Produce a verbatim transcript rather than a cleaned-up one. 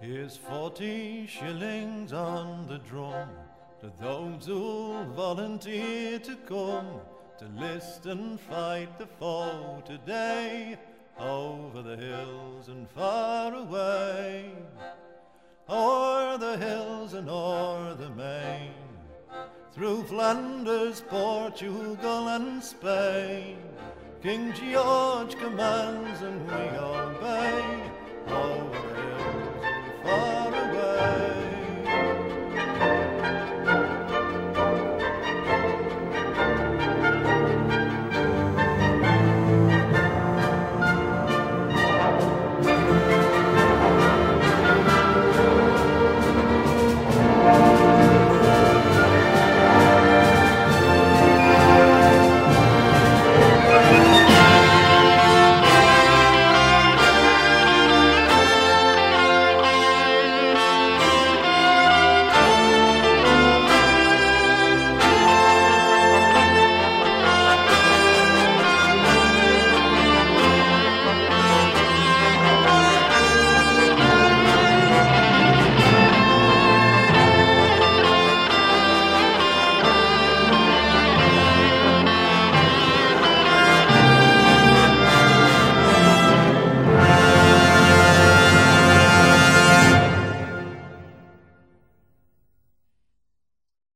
Here's forty shillings on the drum to those who'll volunteer to come to list and fight the foe today, over the hills and far away, o'er the hills and o'er the main, through Flanders, Portugal and Spain. King George commands and we obey, over the